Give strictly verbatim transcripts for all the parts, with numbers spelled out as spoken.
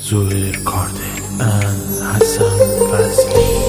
Zoe Recording and Hassan Fazli.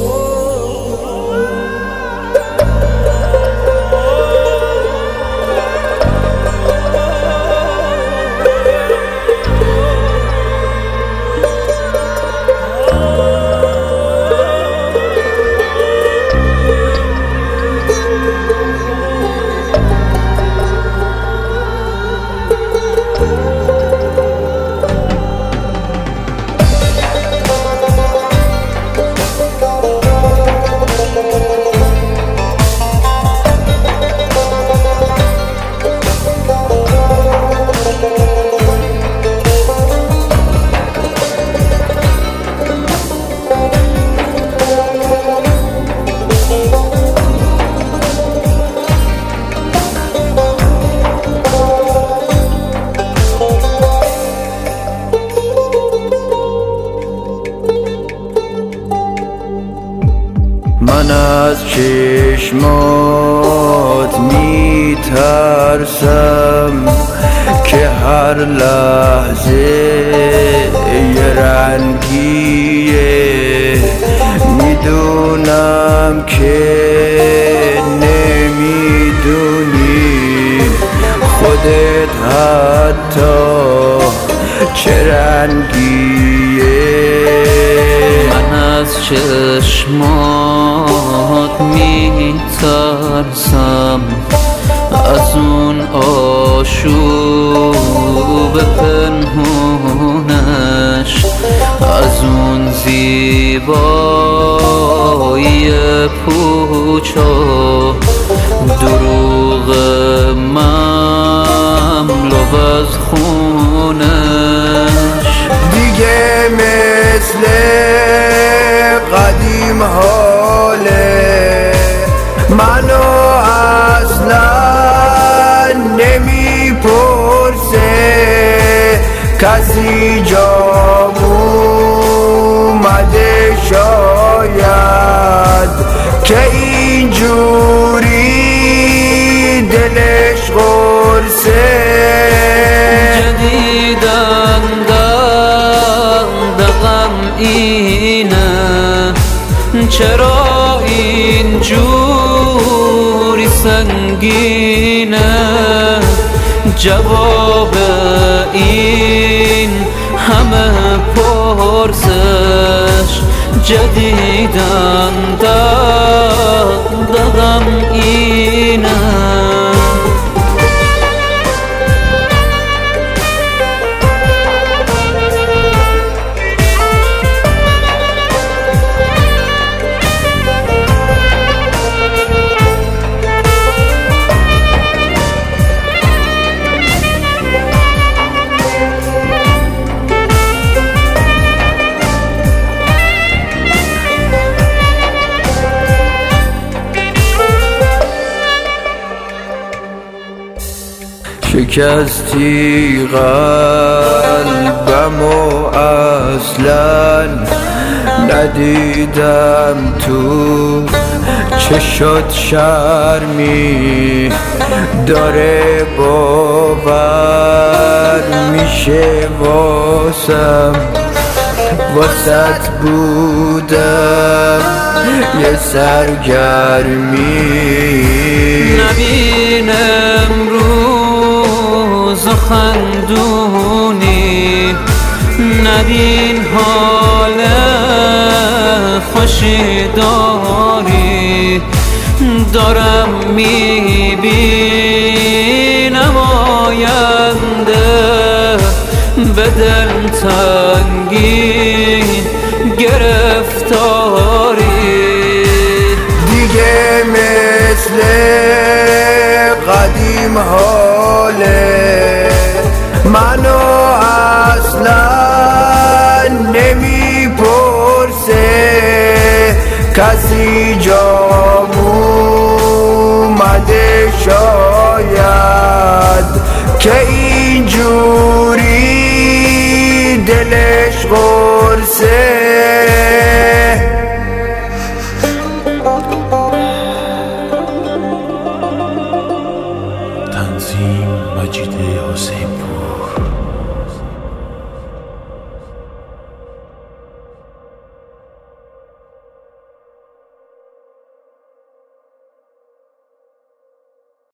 من از چشمات میترسم که هر لحظه یه رنگیه. میدونم که نمیدونی خودت حتی چه رنگیه. من از چشمات میترسم، از اون آشوب پنهونش، از اون زیبایی پوچا، دروغ مملو از خونش. دیگه مثل قدیم حاله منو اصلا نمیپرسه کسی جام اومده، شاید که اینجوری دلش قرصه. جدیدن دقم اینه، چرا اینجوری سنگینه؟ جواب این همه پرسش جدیدن دقم اینه. شکستی قلبم و اصلا ندیدم تو چشات شرمی داره، باور میشه واسم واسط بودم یه سرگرمی. نبینم روز خندونی، نبین حال خوشی داری، دارم میبینم آینده به دلتنگی گرفتاری. دیگه مثل قدیم حاله منو اصلا نمیپرسه کسی جام اومده، شاید که اینجوری دلش قرصه.